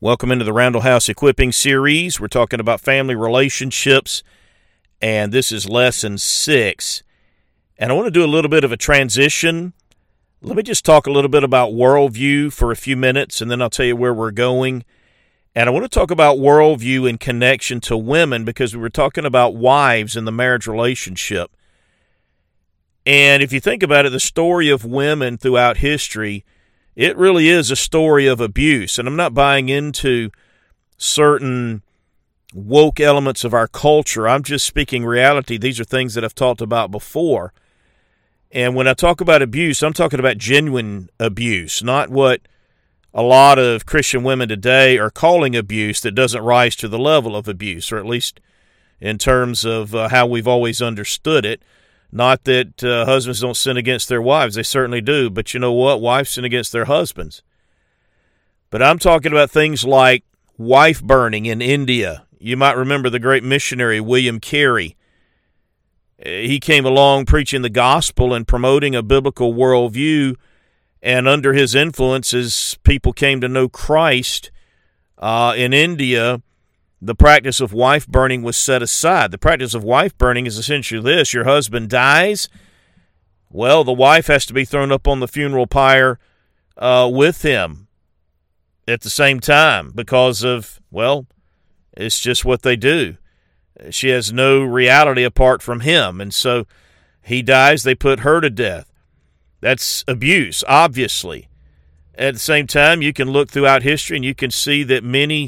Welcome into the Randall House Equipping Series. We're talking about family relationships, and this is Lesson 6. And I want to do a little bit of a transition. Let me just talk a little bit about worldview for a few minutes, and then I'll tell you where we're going. And I want to talk about worldview in connection to women because we were talking about wives in the marriage relationship. And if you think about it, the story of women throughout history, it really is a story of abuse. And I'm not buying into certain woke elements of our culture. I'm just speaking reality. These are things that I've talked about before. And when I talk about abuse, I'm talking about genuine abuse, not what a lot of Christian women today are calling abuse that doesn't rise to the level of abuse, or at least in terms of how we've always understood it. Not that husbands don't sin against their wives. They certainly do. But you know what? Wives sin against their husbands. But I'm talking about things like wife burning in India. You might remember the great missionary William Carey. He came along preaching the gospel and promoting a biblical worldview. And under his influences, people came to know Christ. In India, the practice of wife burning was set aside. The practice of wife burning is essentially this. Your husband dies. Well, the wife has to be thrown up on the funeral pyre with him at the same time because of, well, it's just what they do. She has no reality apart from him. And so he dies, they put her to death. That's abuse, obviously. At the same time, you can look throughout history and you can see that many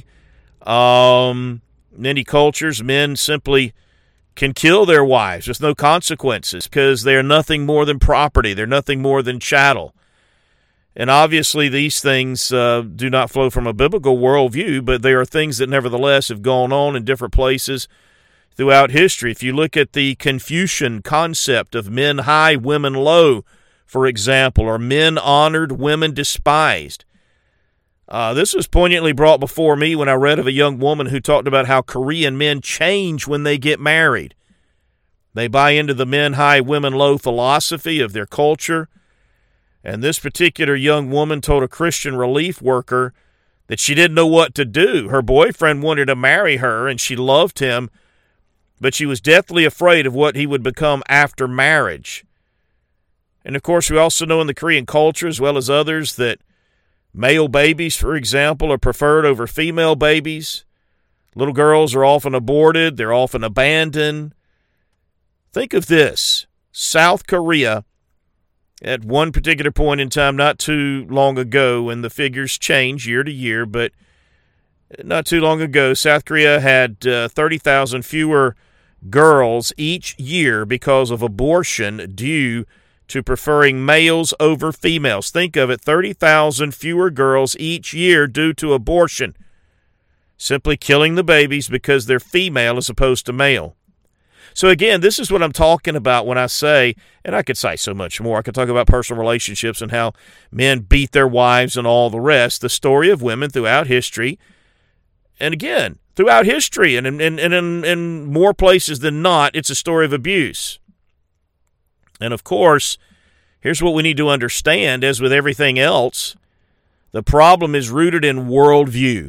cultures, men simply can kill their wives with no consequences because they are nothing more than property. They're nothing more than chattel. And obviously these things do not flow from a biblical worldview, but they are things that nevertheless have gone on in different places throughout history. If you look at the Confucian concept of men high, women low, for example, or men honored, women despised. This was poignantly brought before me when I read of a young woman who talked about how Korean men change when they get married. They buy into the men high, women low philosophy of their culture. And this particular young woman told a Christian relief worker that she didn't know what to do. Her boyfriend wanted to marry her, and she loved him, but she was deathly afraid of what he would become after marriage. And, of course, we also know in the Korean culture, as well as others, that male babies, for example, are preferred over female babies. Little girls are often aborted. They're often abandoned. Think of this. South Korea, at one particular point in time, not too long ago, and the figures change year to year, but not too long ago, South Korea had 30,000 fewer girls each year because of abortion due to preferring males over females. Think of it, 30,000 fewer girls each year due to abortion. Simply killing the babies because they're female as opposed to male. So again, this is what I'm talking about when I say, and I could say so much more. I could talk about personal relationships and how men beat their wives and all the rest. The story of women throughout history. And again, throughout history and in more places than not, it's a story of abuse. And of course, here's what we need to understand. As with everything else, the problem is rooted in worldview.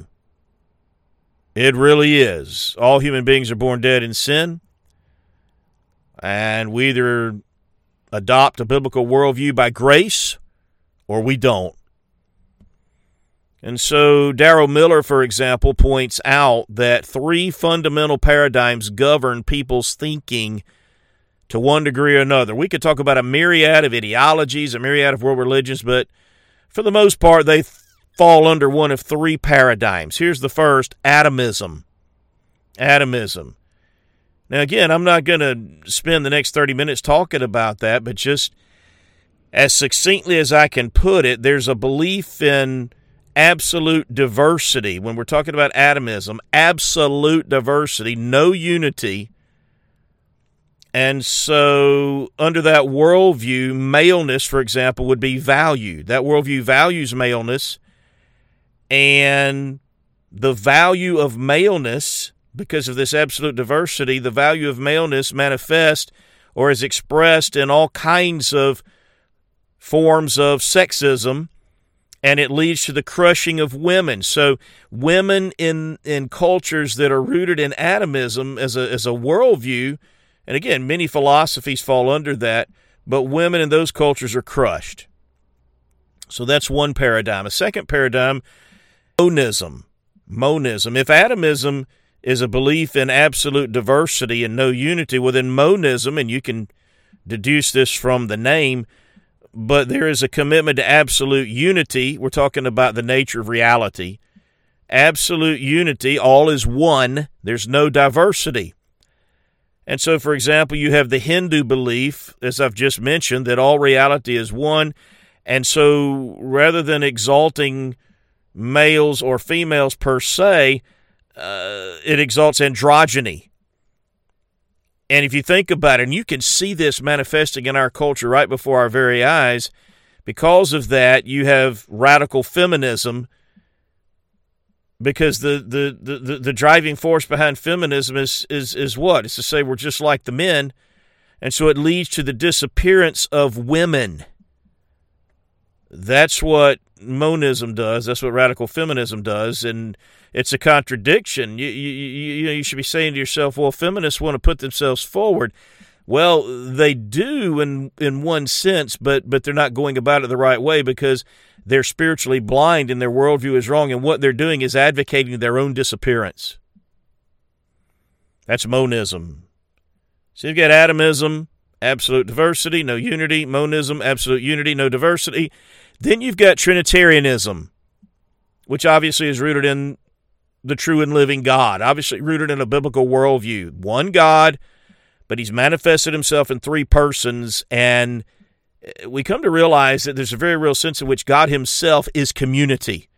It really is. All human beings are born dead in sin, and we either adopt a biblical worldview by grace or we don't. And so Darrell Miller, for example, points out that 3 fundamental paradigms govern people's thinking to one degree or another. We could talk about a myriad of ideologies, a myriad of world religions, but for the most part, they fall under one of 3 paradigms. Here's the first, atomism. Atomism. Now, again, I'm not going to spend the next 30 minutes talking about that, but just as succinctly as I can put it, there's a belief in absolute diversity. When we're talking about atomism, absolute diversity, no unity. And so under that worldview, maleness, for example, would be valued. That worldview values maleness, and the value of maleness, because of this absolute diversity, the value of maleness manifests or is expressed in all kinds of forms of sexism and it leads to the crushing of women. So women in cultures that are rooted in atomism as a worldview, and again, many philosophies fall under that, but women in those cultures are crushed. So that's one paradigm. A second paradigm, monism. Monism. If atomism is a belief in absolute diversity and no unity, well then monism, and you can deduce this from the name, but there is a commitment to absolute unity. We're talking about the nature of reality. Absolute unity, all is one. There's no diversity. And so, for example, you have the Hindu belief, as I've just mentioned, that all reality is one. And so rather than exalting males or females per se, it exalts androgyny. And if you think about it, and you can see this manifesting in our culture right before our very eyes, because of that, you have radical feminism, because the driving force behind feminism is what? It's to say we're just like the men, and so it leads to the disappearance of women. That's what monism does. That's what radical feminism does, and it's a contradiction. You should be saying to yourself, well, feminists want to put themselves forward. Well, they do in one sense, but they're not going about it the right way because they're spiritually blind and their worldview is wrong, and what they're doing is advocating their own disappearance. That's monism. So you've got atomism, absolute diversity, no unity. Monism, absolute unity, no diversity. Then you've got Trinitarianism, which obviously is rooted in the true and living God, obviously rooted in a biblical worldview. One God, but he's manifested himself in three persons, and we come to realize that there's a very real sense in which God himself is community.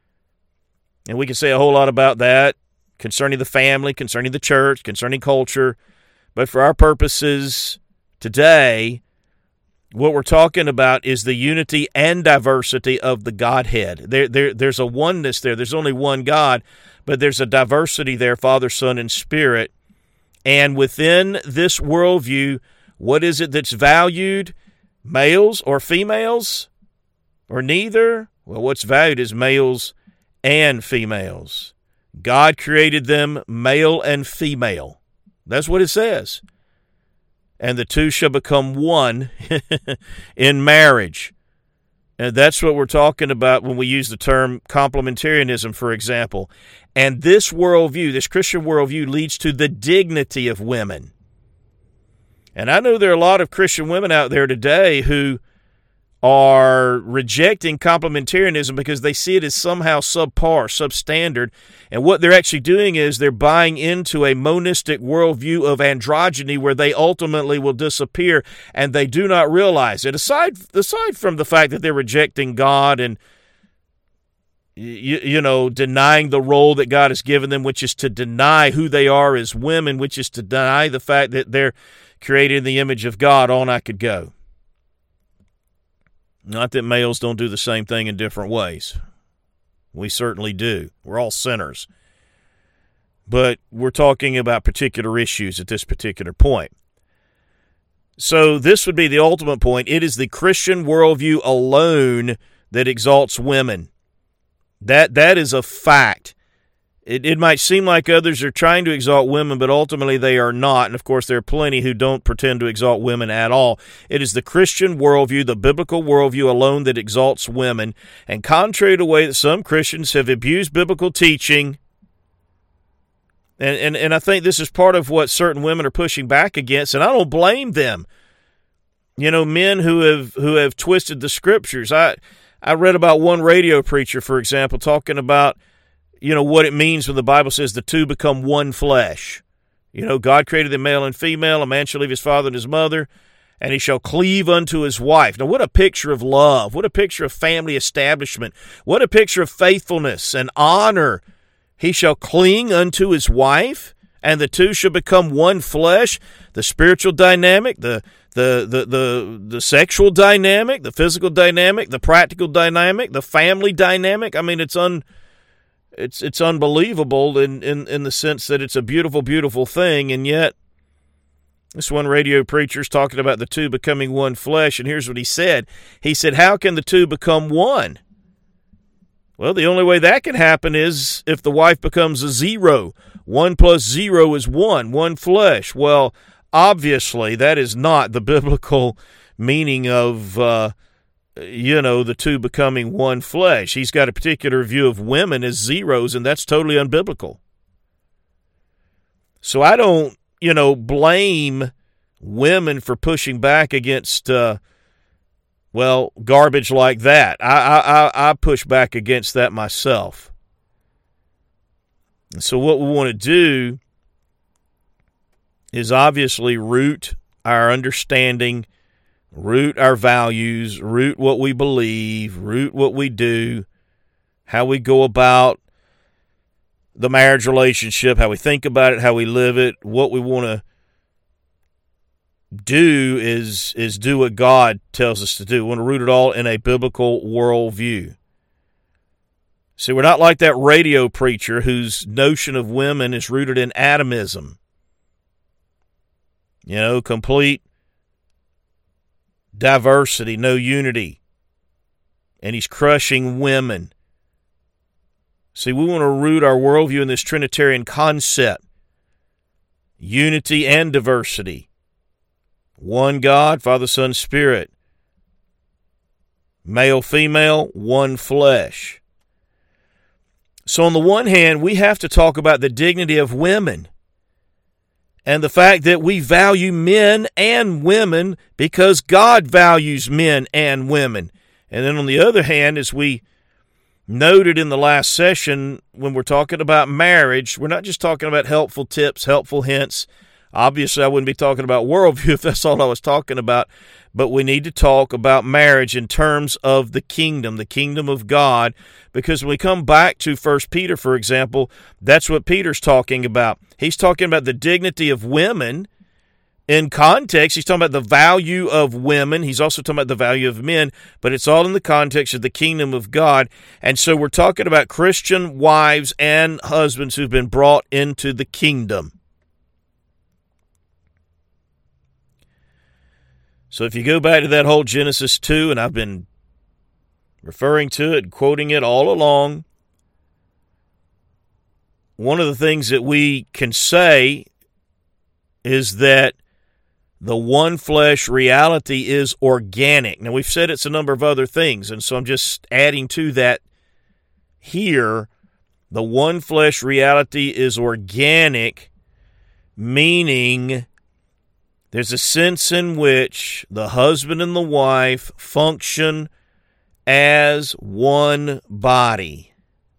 And we can say a whole lot about that concerning the family, concerning the church, concerning culture, but for our purposes today, what we're talking about is the unity and diversity of the Godhead. There's a oneness there. There's only one God, but there's a diversity there, Father, Son, and Spirit. And within this worldview, what is it that's valued? Males or females? Or neither? Well, what's valued is males and females. God created them male and female. That's what it says. And the two shall become one in marriage. And that's what we're talking about when we use the term complementarianism, for example. And this worldview, this Christian worldview, leads to the dignity of women. And I know there are a lot of Christian women out there today who are rejecting complementarianism because they see it as somehow subpar, substandard. And what they're actually doing is they're buying into a monistic worldview of androgyny where they ultimately will disappear, and they do not realize it. Aside from the fact that they're rejecting God and denying the role that God has given them, which is to deny who they are as women, which is to deny the fact that they're created in the image of God, on I could go. Not that males don't do the same thing in different ways. We certainly do. We're all sinners. But we're talking about particular issues at this particular point. So this would be the ultimate point. It is the Christian worldview alone that exalts women. That is a fact. It might seem like others are trying to exalt women, but ultimately they are not. And, of course, there are plenty who don't pretend to exalt women at all. It is the Christian worldview, the biblical worldview alone that exalts women. And contrary to the way that some Christians have abused biblical teaching, and I think this is part of what certain women are pushing back against, and I don't blame them. Men who have twisted the Scriptures. I read about one radio preacher, for example, talking about what it means when the Bible says the two become one flesh. God created them male and female. A man shall leave his father and his mother, and he shall cleave unto his wife. Now, what a picture of love. What a picture of family establishment. What a picture of faithfulness and honor. He shall cling unto his wife, and the two shall become one flesh. The spiritual dynamic, the sexual dynamic, the physical dynamic, the practical dynamic, the family dynamic. I mean, it's unbelievable in the sense that it's a beautiful, beautiful thing, and yet this one radio preacher's talking about the two becoming one flesh, and here's what he said. He said, how can the two become one? Well, the only way that can happen is if the wife becomes a zero. 1 plus 0 is 1, one flesh. Well, obviously, that is not the biblical meaning of, the two becoming one flesh. He's got a particular view of women as zeros, and that's totally unbiblical. So I don't, blame women for pushing back against, garbage like that. I push back against that myself. And so what we want to do is obviously root our understanding, root our values, root what we believe, root what we do, how we go about the marriage relationship, how we think about it, how we live it. What we want to do is do what God tells us to do. We want to root it all in a biblical worldview. See, we're not like that radio preacher whose notion of women is rooted in atomism. Complete diversity, no unity. And he's crushing women. See, we want to root our worldview in this Trinitarian concept. Unity and diversity. One God, Father, Son, Spirit. Male, female, one flesh. So on the one hand, we have to talk about the dignity of women and the fact that we value men and women because God values men and women. And then on the other hand, as we noted in the last session, when we're talking about marriage, we're not just talking about helpful tips, helpful hints. Obviously, I wouldn't be talking about worldview if that's all I was talking about, but we need to talk about marriage in terms of the kingdom of God, because when we come back to 1 Peter, for example, that's what Peter's talking about. He's talking about the dignity of women. In context, he's talking about the value of women. He's also talking about the value of men, but it's all in the context of the kingdom of God. And so we're talking about Christian wives and husbands who've been brought into the kingdom. So if you go back to that whole Genesis 2, and I've been referring to it, quoting it all along, one of the things that we can say is that the one flesh reality is organic. Now, we've said it's a number of other things, and so I'm just adding to that here. The one flesh reality is organic, meaning there's a sense in which the husband and the wife function as one body.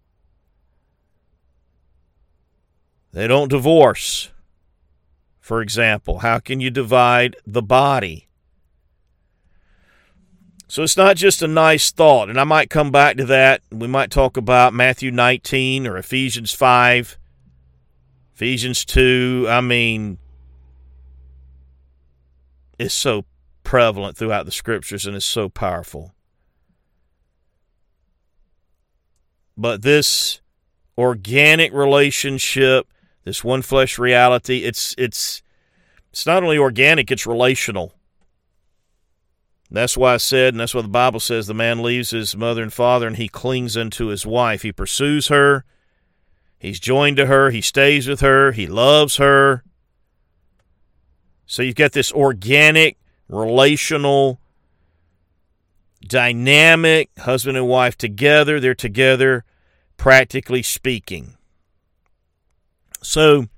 They don't divorce. For example, how can you divide the body? So it's not just a nice thought, and I might come back to that. We might talk about Matthew 19 or Ephesians 5, Ephesians 2. I mean, it's so prevalent throughout the Scriptures, and it's so powerful. But this organic relationship, this one flesh reality, it's not only organic, it's relational. That's why I said, and that's why the Bible says, the man leaves his mother and father and he clings unto his wife. He pursues her. He's joined to her. He stays with her. He loves her. So you've got this organic, relational, dynamic husband and wife together. They're together, practically speaking. So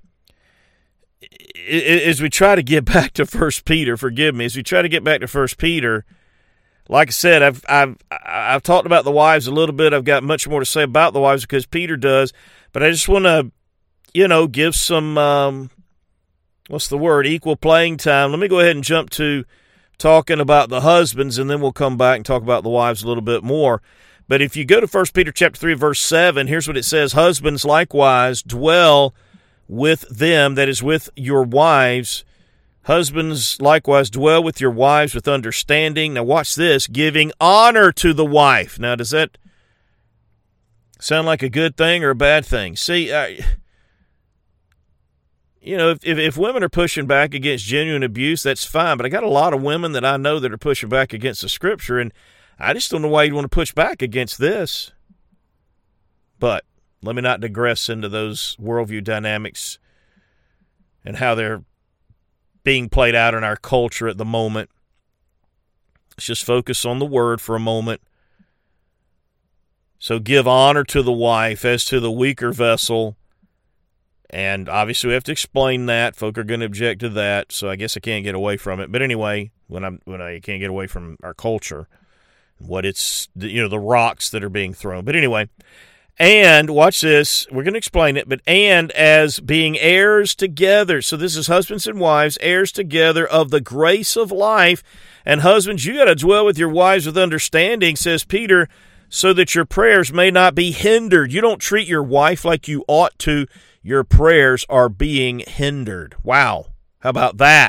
as we try to get back to 1 Peter, as we try to get back to 1 Peter, like I said, I've talked about the wives a little bit. I've got much more to say about the wives because Peter does, but I just want to, give some, equal playing time. Let me go ahead and jump to talking about the husbands, and then we'll come back and talk about the wives a little bit more. But if you go to 1 Peter chapter 3, verse 7, here's what it says: husbands likewise dwell with them, that is, with your wives. Husbands likewise dwell with your wives with understanding. Now watch this: giving honor to the wife. Now, does that sound like a good thing or a bad thing? See, if women are pushing back against genuine abuse, that's fine. But I got a lot of women that I know that are pushing back against the Scripture, and I just don't know why you'd want to push back against this. But let me not digress into those worldview dynamics and how they're being played out in our culture at the moment. Let's just focus on the word for a moment. So give honor to the wife as to the weaker vessel. And obviously we have to explain that. Folk are going to object to that, so I guess I can't get away from it. But anyway, when I can't get away from our culture, what it's, the rocks that are being thrown. But anyway, and watch this, we're going to explain it, but and as being heirs together. So this is husbands and wives, heirs together of the grace of life. And husbands, you got to dwell with your wives with understanding, says Peter, so that your prayers may not be hindered. You don't treat your wife like you ought to. Your prayers are being hindered. Wow. How about that?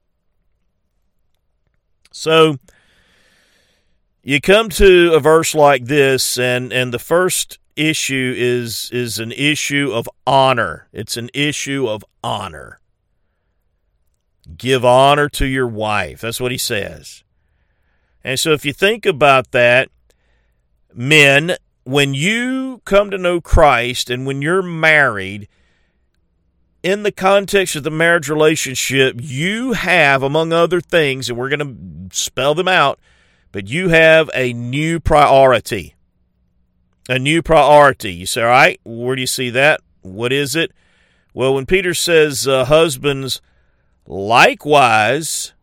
So you come to a verse like this, and the first issue is an issue of honor. It's an issue of honor. Give honor to your wife. That's what he says. And so if you think about that, men, when you come to know Christ and when you're married, in the context of the marriage relationship, you have, among other things, and we're going to spell them out, but you have a new priority. A new priority. You say, all right, where do you see that? What is it? Well, when Peter says, husbands, likewise,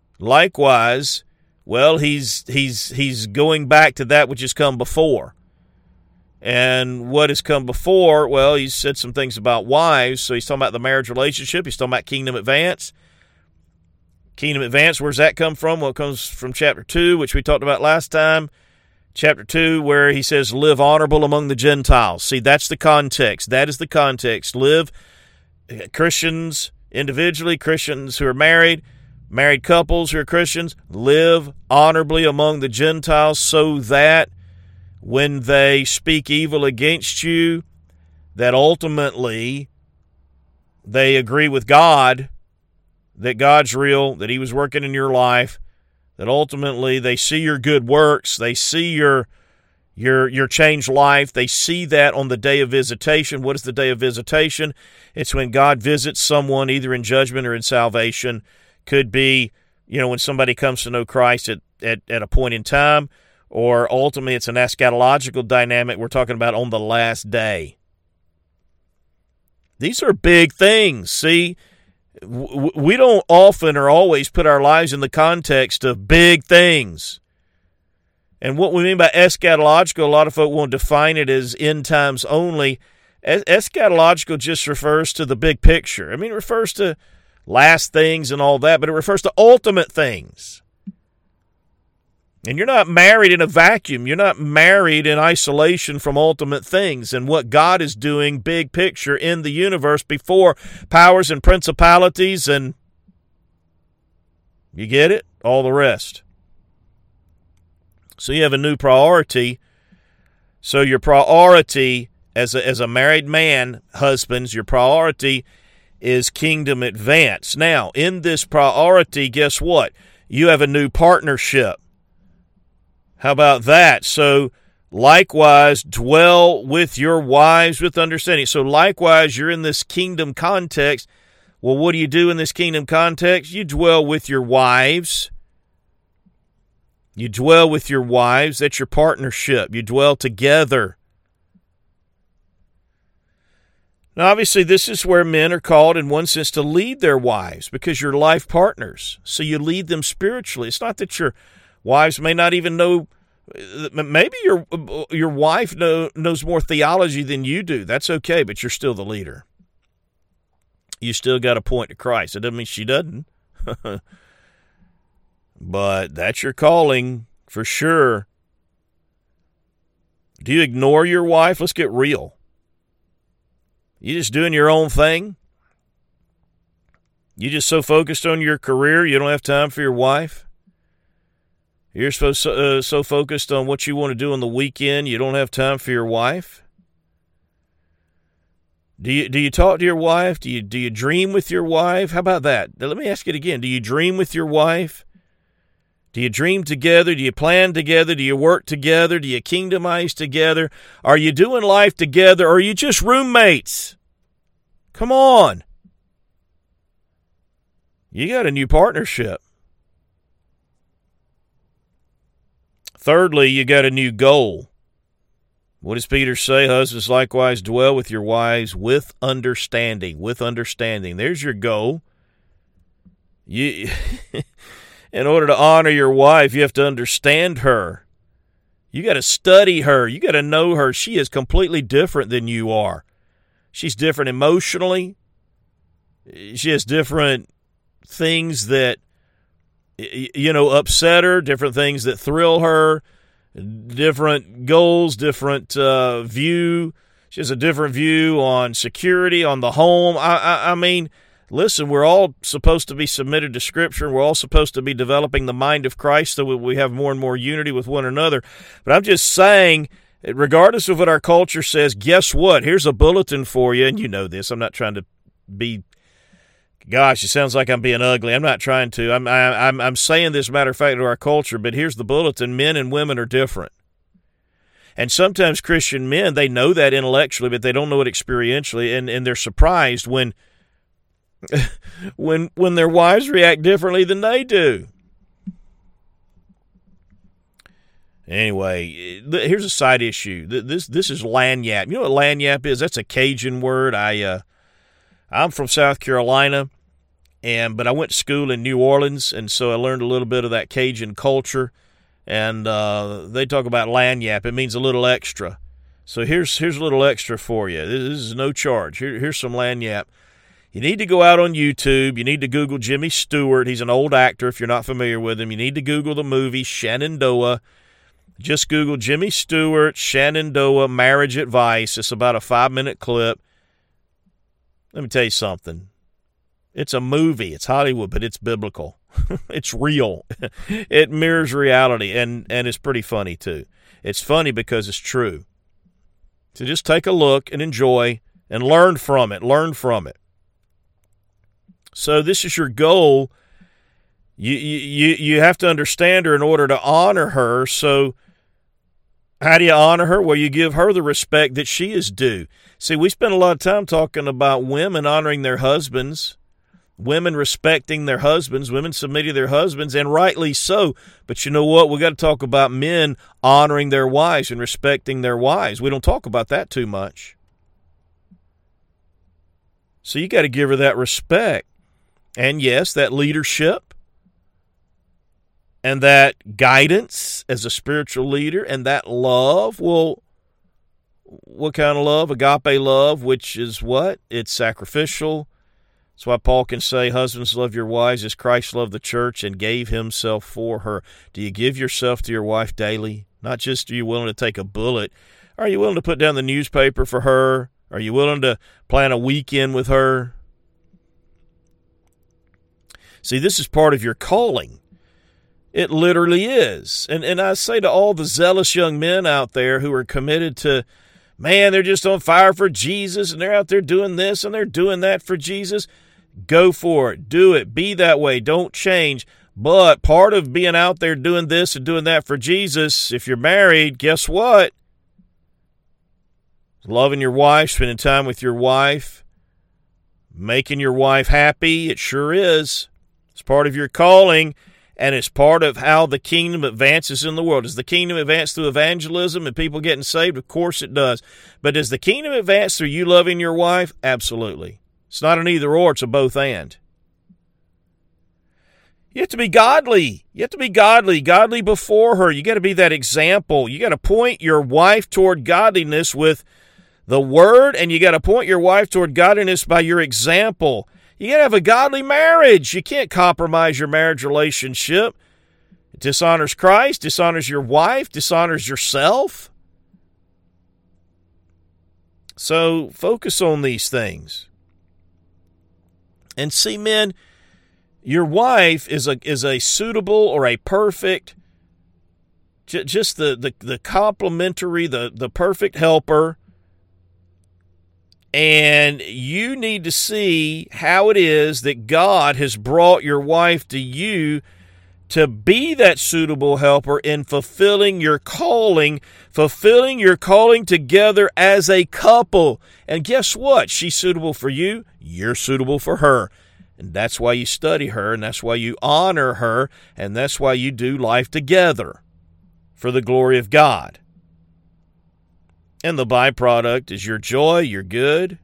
well, he's going back to that which has come before. And what has come before, well, he said some things about wives, so he's talking about the marriage relationship. He's talking about kingdom advance. Kingdom advance, where's that come from? Well, it comes from chapter 2, which we talked about last time. Chapter 2, where he says, live honorable among the Gentiles. See, that's the context. That is the context. Live, Christians individually, Christians who are married couples who are Christians, live honorably among the Gentiles so that when they speak evil against you, that ultimately they agree with God, that God's real, that he was working in your life, that ultimately they see your good works, they see your changed life, they see that on the day of visitation. What is the day of visitation? It's when God visits someone either in judgment or in salvation. Could be, when somebody comes to know Christ at a point in time, or ultimately it's an eschatological dynamic we're talking about on the last day. These are big things. See, we don't often or always put our lives in the context of big things. And what we mean by eschatological, a lot of folk won't define it as end times only. Eschatological just refers to the big picture. I mean, it refers to last things and all that, but it refers to ultimate things. And you're not married in a vacuum. You're not married in isolation from ultimate things and what God is doing big picture in the universe before powers and principalities and, you get it? All the rest. So you have a new priority. So your priority as a married man, husbands, your priority is kingdom advance. Now, in this priority, guess what? You have a new partnership. How about that? So, likewise, dwell with your wives with understanding. So, likewise, you're in this kingdom context. Well, what do you do in this kingdom context? You dwell with your wives. You dwell with your wives. That's your partnership. You dwell together. Now, obviously, this is where men are called, in one sense, to lead their wives because you're life partners. So you lead them spiritually. It's not that your wives may not even know. Maybe your wife knows more theology than you do. That's okay, but you're still the leader. You still got to point to Christ. It doesn't mean she doesn't. But that's your calling for sure. Do you ignore your wife? Let's get real. You just doing your own thing? You just so focused on your career you don't have time for your wife? You're so focused on what you want to do on the weekend you don't have time for your wife? Do you talk to your wife? Do you dream with your wife? How about that? Now, let me ask it again. Do you dream with your wife? Do you dream together? Do you plan together? Do you work together? Do you kingdomize together? Are you doing life together, or are you just roommates? Come on. You got a new partnership. Thirdly, you got a new goal. What does Peter say? Husbands, likewise, dwell with your wives with understanding. With understanding. There's your goal. You, in order to honor your wife, you have to understand her. You got to study her. You got to know her. She is completely different than you are. She's different emotionally. She has different things that, upset her, different things that thrill her, different goals, different view. She has a different view on security, on the home. I mean, listen, we're all supposed to be submitted to Scripture. We're all supposed to be developing the mind of Christ so we have more and more unity with one another. But I'm just saying, regardless of what our culture says, guess what? Here's a bulletin for you, and you know this. I'm not trying to be... Gosh, it sounds like I'm being ugly. I'm not trying to. I'm saying this, matter of fact, to our culture, but here's the bulletin. Men and women are different. And sometimes Christian men, they know that intellectually, but they don't know it experientially, and they're surprised when their wives react differently than they do. Anyway, here's a side issue. This is lagniappe. You know what lagniappe is? That's a Cajun word. I'm from South Carolina, but I went to school in New Orleans, and so I learned a little bit of that Cajun culture. And they talk about lagniappe. It means a little extra. So here's a little extra for you. This is no charge. Here's some lagniappe. You need to go out on YouTube. You need to Google Jimmy Stewart. He's an old actor if you're not familiar with him. You need to Google the movie Shenandoah. Just Google Jimmy Stewart, Shenandoah, marriage advice. It's about a 5-minute clip. Let me tell you something. It's a movie. It's Hollywood, but it's biblical. It's real. It mirrors reality, and it's pretty funny, too. It's funny because it's true. So just take a look and enjoy and learn from it. Learn from it. So this is your goal. You have to understand her in order to honor her. So how do you honor her? Well, you give her the respect that she is due. See, we spend a lot of time talking about women honoring their husbands, women respecting their husbands, women submitting to their husbands, and rightly so. But you know what? We got to talk about men honoring their wives and respecting their wives. We don't talk about that too much. So you got to give her that respect. And yes, that leadership and that guidance as a spiritual leader and that love. Well, what kind of love? Agape love, which is what? It's sacrificial. That's why Paul can say, husbands, love your wives as Christ loved the church and gave himself for her. Do you give yourself to your wife daily? Not just are you willing to take a bullet. Are you willing to put down the newspaper for her? Are you willing to plan a weekend with her? See, this is part of your calling. It literally is. And I say to all the zealous young men out there who are committed to, man, they're just on fire for Jesus, and they're out there doing this, and they're doing that for Jesus. Go for it. Do it. Be that way. Don't change. But part of being out there doing this and doing that for Jesus, if you're married, guess what? Loving your wife, spending time with your wife, making your wife happy, it sure is. It's part of your calling, and it's part of how the kingdom advances in the world. Does the kingdom advance through evangelism and people getting saved? Of course it does. But does the kingdom advance through you loving your wife? Absolutely. It's not an either or, it's a both and. You have to be godly. You have to be godly before her. You got to be that example. You got to point your wife toward godliness with the word, and you got to point your wife toward godliness by your example. You got to have a godly marriage. You can't compromise your marriage relationship. It dishonors Christ, dishonors your wife, dishonors yourself. So focus on these things. And see, men, your wife is a suitable or a perfect, just the complementary, the perfect helper. And you need to see how it is that God has brought your wife to you to be that suitable helper in fulfilling your calling together as a couple. And guess what? She's suitable for you. You're suitable for her. And that's why you study her, and that's why you honor her, and that's why you do life together for the glory of God. And the byproduct is your joy, your good.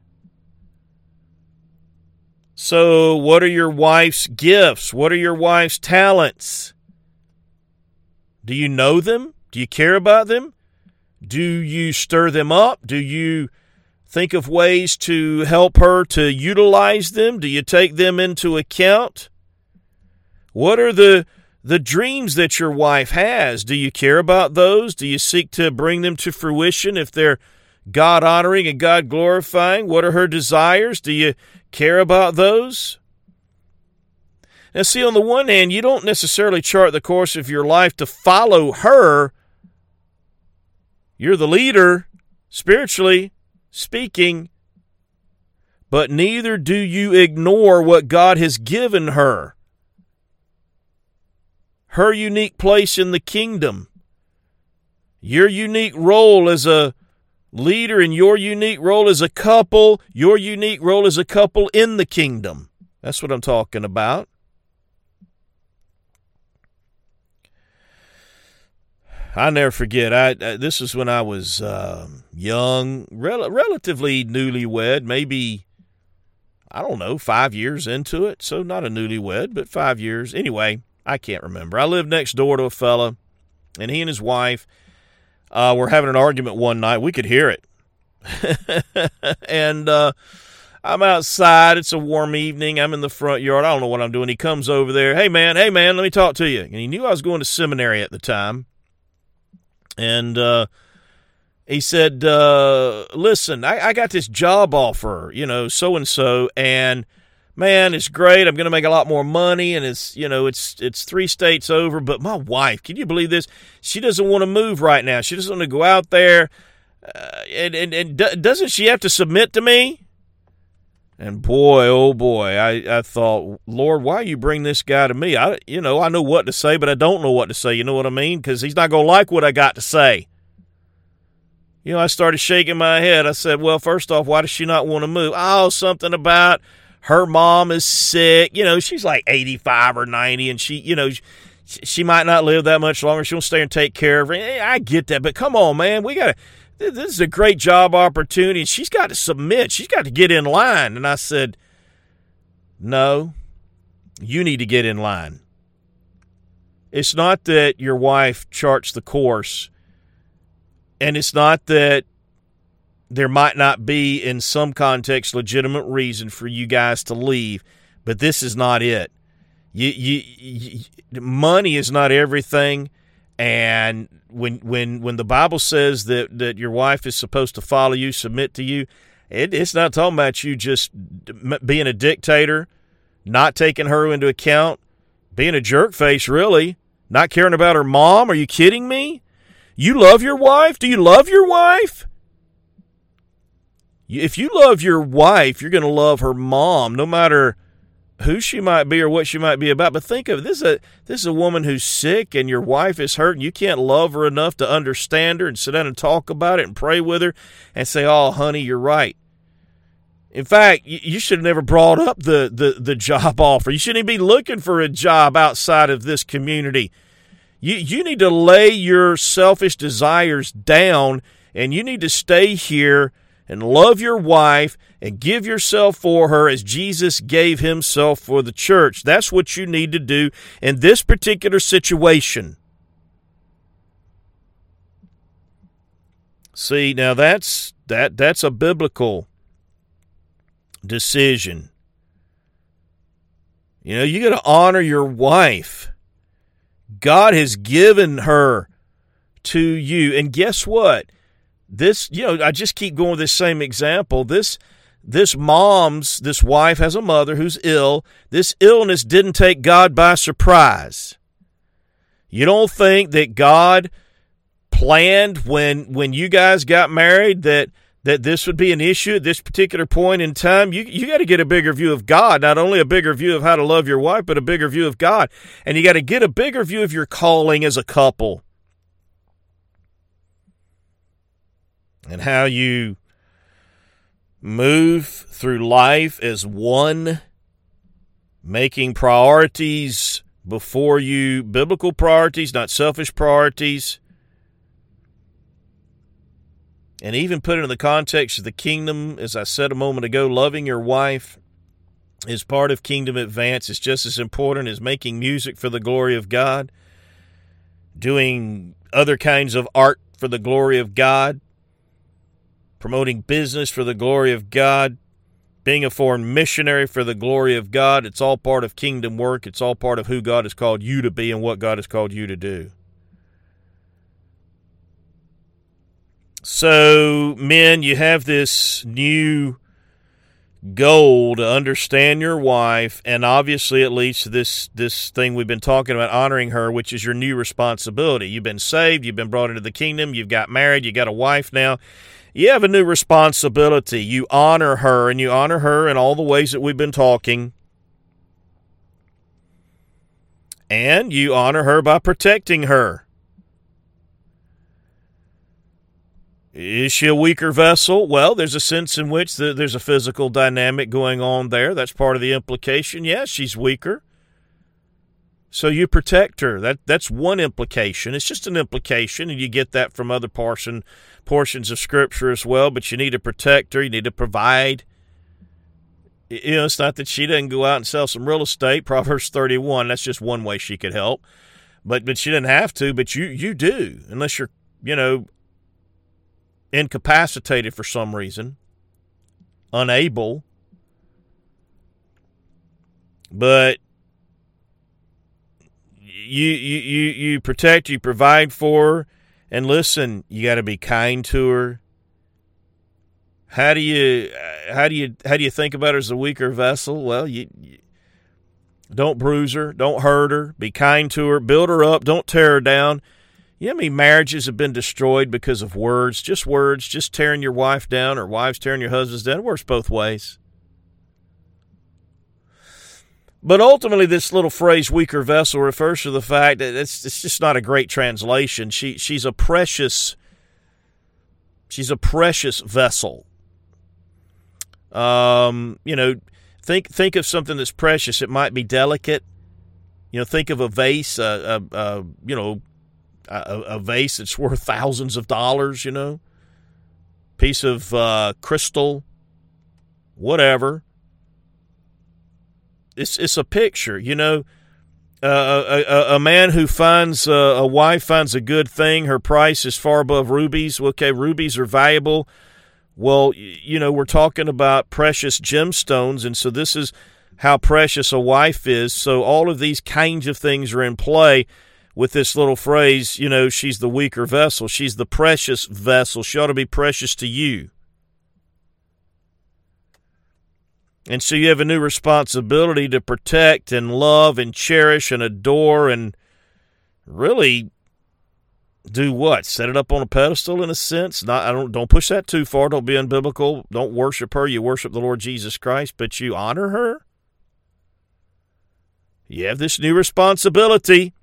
So what are your wife's gifts? What are your wife's talents? Do you know them? Do you care about them? Do you stir them up? Do you think of ways to help her to utilize them? Do you take them into account? What are the dreams that your wife has? Do you care about those? Do you seek to bring them to fruition if they're God-honoring and God-glorifying? What are her desires? Do you care about those? Now, see, on the one hand, you don't necessarily chart the course of your life to follow her. You're the leader, spiritually speaking, but neither do you ignore what God has given her. Her unique place in the kingdom. Your unique role as a leader and your unique role as a couple, your unique role as a couple in the kingdom. That's what I'm talking about. I never forget, this is when I was young, relatively newlywed, maybe, 5 years into it. So not a newlywed, but 5 years. Anyway, I can't remember. I lived next door to a fella, and he and his wife were having an argument one night. We could hear it. And I'm outside. It's a warm evening. I'm in the front yard. I don't know what I'm doing. He comes over there. Hey, man, let me talk to you. And he knew I was going to seminary at the time. And he said, listen, I got this job offer, so-and-so, and man, it's great. I'm going to make a lot more money, and it's 3 states over. But my wife, can you believe this? She doesn't want to move right now. She doesn't want to go out there. And doesn't she have to submit to me? And boy, oh boy, I thought, Lord, why you bring this guy to me? I know what to say, but I don't know what to say. You know what I mean? Because he's not going to like what I got to say. I started shaking my head. I said, well, first off, why does she not want to move? Oh, something about her mom is sick. She's like 85 or 90, and she might not live that much longer. She'll stay and take care of her. I get that, but come on, man. This is a great job opportunity, and she's got to submit. She's got to get in line. And I said, no, you need to get in line. It's not that your wife charts the course, and it's not that there might not be, in some context, legitimate reason for you guys to leave, but this is not it. Money is not everything, and when the Bible says that your wife is supposed to follow you, submit to you, it's not talking about you just being a dictator, not taking her into account, being a jerk face, really, not caring about her mom. Are you kidding me? You love your wife? Do you love your wife? If you love your wife, you're going to love her mom, no matter who she might be or what she might be about. But think of it, this is a woman who's sick, and your wife is hurt, and you can't love her enough to understand her and sit down and talk about it and pray with her and say, oh, honey, you're right. In fact, you should have never brought up the job offer. You shouldn't even be looking for a job outside of this community. You need to lay your selfish desires down, and you need to stay here and love your wife and give yourself for her as Jesus gave himself for the church. That's what you need to do in this particular situation. See, now that's a biblical decision. You got to honor your wife. God has given her to you. And guess what? This, I just keep going with this same example. This wife has a mother who's ill. This illness didn't take God by surprise. You don't think that God planned when you guys got married that that this would be an issue at this particular point in time, you got to get a bigger view of God. Not only a bigger view of how to love your wife, but a bigger view of God. And you got to get a bigger view of your calling as a couple. And how you move through life as one, making priorities before you, biblical priorities, not selfish priorities. And even put it in the context of the kingdom, as I said a moment ago, loving your wife is part of kingdom advance. It's just as important as making music for the glory of God, doing other kinds of art for the glory of God, promoting business for the glory of God, being a foreign missionary for the glory of God. It's all part of kingdom work. It's all part of who God has called you to be and what God has called you to do. So, men, you have this new goal to understand your wife, and obviously it leads to this thing we've been talking about, honoring her, which is your new responsibility. You've been saved, you've been brought into the kingdom, you've got married, you got a wife now. You have a new responsibility. You honor her, and you honor her in all the ways that we've been talking. And you honor her by protecting her. Is she a weaker vessel? Well, there's a sense in which there's a physical dynamic going on there. That's part of the implication. Yes, she's weaker. So you protect her. That's one implication. It's just an implication, and you get that from other portions of Scripture as well, but you need to protect her. You need to provide. You know, it's not that she doesn't go out and sell some real estate. Proverbs 31, that's just one way she could help. But she doesn't have to, but you do, unless you're, incapacitated for some reason, unable. But you protect, you provide for her, and listen, you got to be kind to her. How do you think about her as a weaker vessel? Well, you don't bruise her, don't hurt her, be kind to her, build her up, don't tear her down. You know how many marriages have been destroyed because of words, just tearing your wife down, or wives tearing your husbands down? It works both ways. But ultimately, this little phrase, weaker vessel, refers to the fact that it's just not a great translation. She's a precious vessel. Think of something that's precious. It might be delicate. Think of a vase, a vase that's worth thousands of dollars, piece of crystal, whatever. It's a picture, a man who finds a wife finds a good thing. Her price is far above rubies. Okay, rubies are valuable. Well, we're talking about precious gemstones, and so this is how precious a wife is. So all of these kinds of things are in play with this little phrase, she's the weaker vessel. She's the precious vessel. She ought to be precious to you. And so you have a new responsibility to protect and love and cherish and adore and really do what? Set it up on a pedestal in a sense? Don't push that too far. Don't be unbiblical. Don't worship her. You worship the Lord Jesus Christ, but you honor her. You have this new responsibility.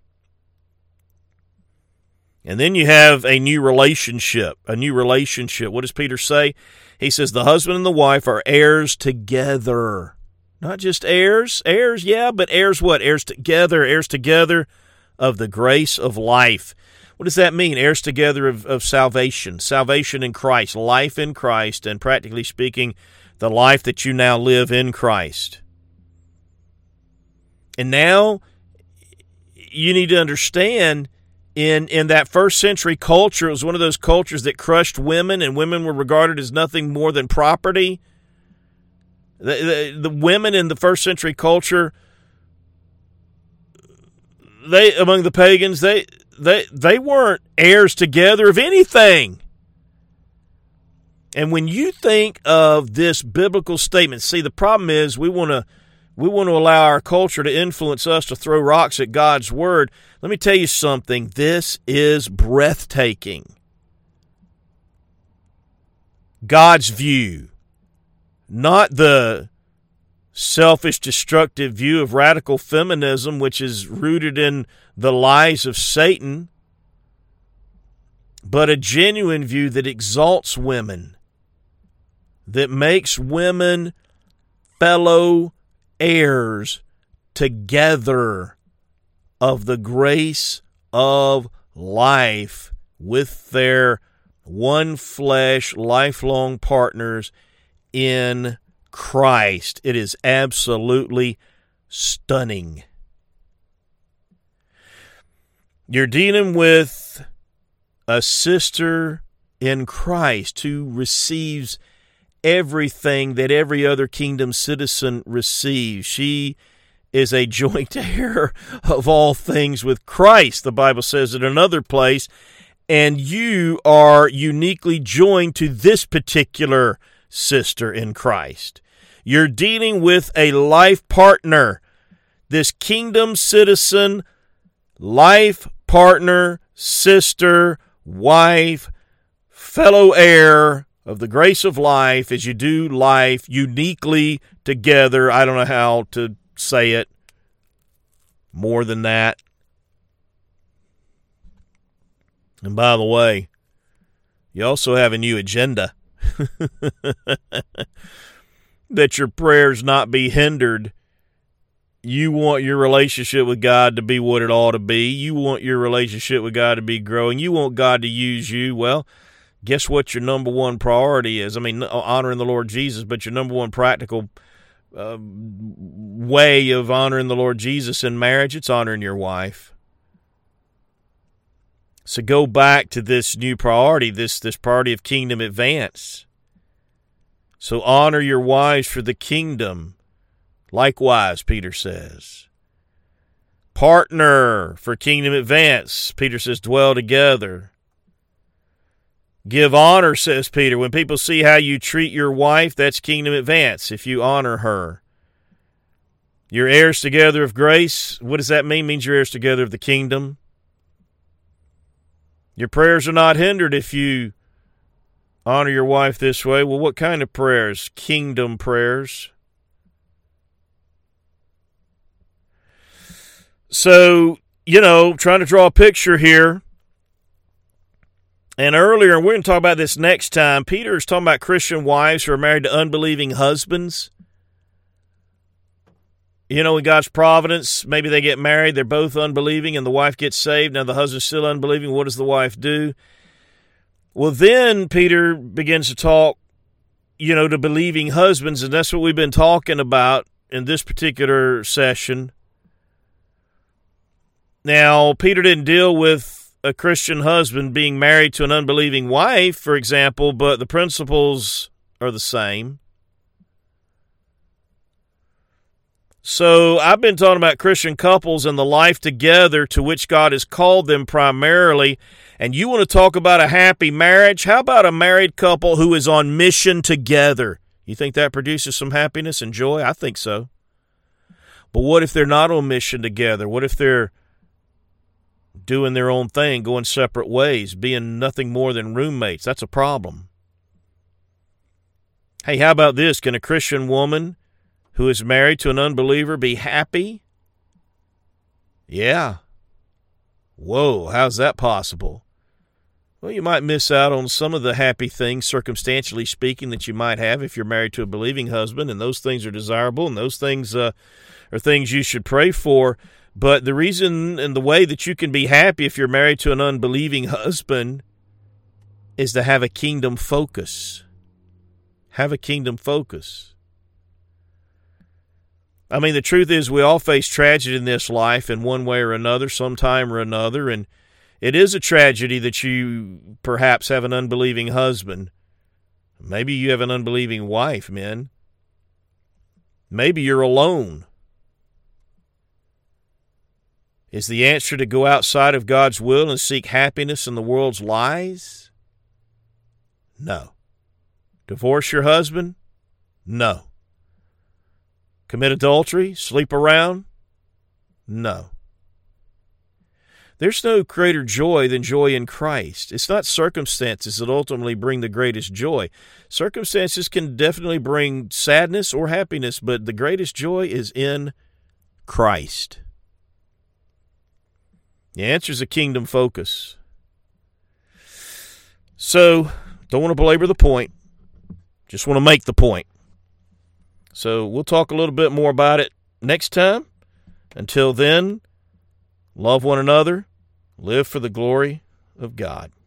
And then you have a new relationship. What does Peter say? He says the husband and the wife are heirs together. Not just heirs, yeah, but heirs what? Heirs together of the grace of life. What does that mean? Heirs together of salvation in Christ, life in Christ, and practically speaking, the life that you now live in Christ. And now you need to understand, in that first century culture, it was one of those cultures that crushed women, and women were regarded as nothing more than property. The women in the first century culture, among the pagans, they weren't heirs together of anything. And when you think of this biblical statement, see, the problem is we want to allow our culture to influence us to throw rocks at God's word. Let me tell you something. This is breathtaking. God's view, not the selfish, destructive view of radical feminism, which is rooted in the lies of Satan, but a genuine view that exalts women, that makes women fellow heirs together of the grace of life with their one flesh, lifelong partners in Christ. It is absolutely stunning. You're dealing with a sister in Christ who receives everything that every other kingdom citizen receives. She is a joint heir of all things with Christ, the Bible says in another place, and you are uniquely joined to this particular sister in Christ. You're dealing with a life partner, this kingdom citizen, life partner, sister, wife, fellow heir of the grace of life as you do life uniquely together. I don't know how to say it more than that. And by the way, you also have a new agenda. That your prayers not be hindered. You want your relationship with God to be what it ought to be. You want your relationship with God to be growing. You want God to use you. Well, guess what your number one priority is? I mean, honoring the Lord Jesus, but your number one practical way of honoring the Lord Jesus in marriage, it's honoring your wife. So go back to this new priority, this priority of kingdom advance. So honor your wives for the kingdom. Likewise, Peter says. Partner for kingdom advance. Peter says, dwell together. Give honor, says Peter. When people see how you treat your wife, that's kingdom advance, if you honor her. You're heirs together of grace. What does that mean? It means you're heirs together of the kingdom. Your prayers are not hindered if you honor your wife this way. Well, what kind of prayers? Kingdom prayers. So, trying to draw a picture here. And earlier, and we're going to talk about this next time, Peter is talking about Christian wives who are married to unbelieving husbands. In God's providence, maybe they get married, they're both unbelieving, and the wife gets saved. Now the husband's still unbelieving. What does the wife do? Well, then Peter begins to talk, to believing husbands, and that's what we've been talking about in this particular session. Now, Peter didn't deal with a Christian husband being married to an unbelieving wife, for example, but the principles are the same. So I've been talking about Christian couples and the life together to which God has called them primarily. And you want to talk about a happy marriage? How about a married couple who is on mission together? You think that produces some happiness and joy? I think so. But what if they're not on mission together? What if they're doing their own thing, going separate ways, being nothing more than roommates? That's a problem. Hey, how about this? Can a Christian woman who is married to an unbeliever be happy? Yeah. Whoa, how's that possible? Well, you might miss out on some of the happy things, circumstantially speaking, that you might have if you're married to a believing husband, and those things are desirable, and those things are things you should pray for. But the reason and the way that you can be happy if you're married to an unbelieving husband is to have a kingdom focus. Have a kingdom focus. I mean, the truth is we all face tragedy in this life in one way or another, sometime or another, and it is a tragedy that you perhaps have an unbelieving husband. Maybe you have an unbelieving wife, men. Maybe you're alone. Is the answer to go outside of God's will and seek happiness in the world's lies? No. Divorce your husband? No. Commit adultery? Sleep around? No. There's no greater joy than joy in Christ. It's not circumstances that ultimately bring the greatest joy. Circumstances can definitely bring sadness or happiness, but the greatest joy is in Christ. The answer is a kingdom focus. So, don't want to belabor the point. Just want to make the point. So, we'll talk a little bit more about it next time. Until then, love one another. Live for the glory of God.